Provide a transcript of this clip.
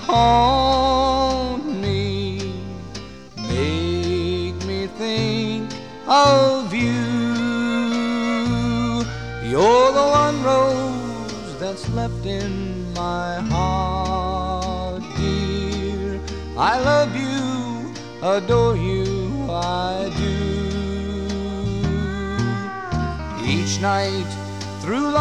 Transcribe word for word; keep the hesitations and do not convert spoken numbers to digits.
haunt me, make me think of you. You're the one rose that's left in my heart, dear. I love you, adore you, I do. Each night through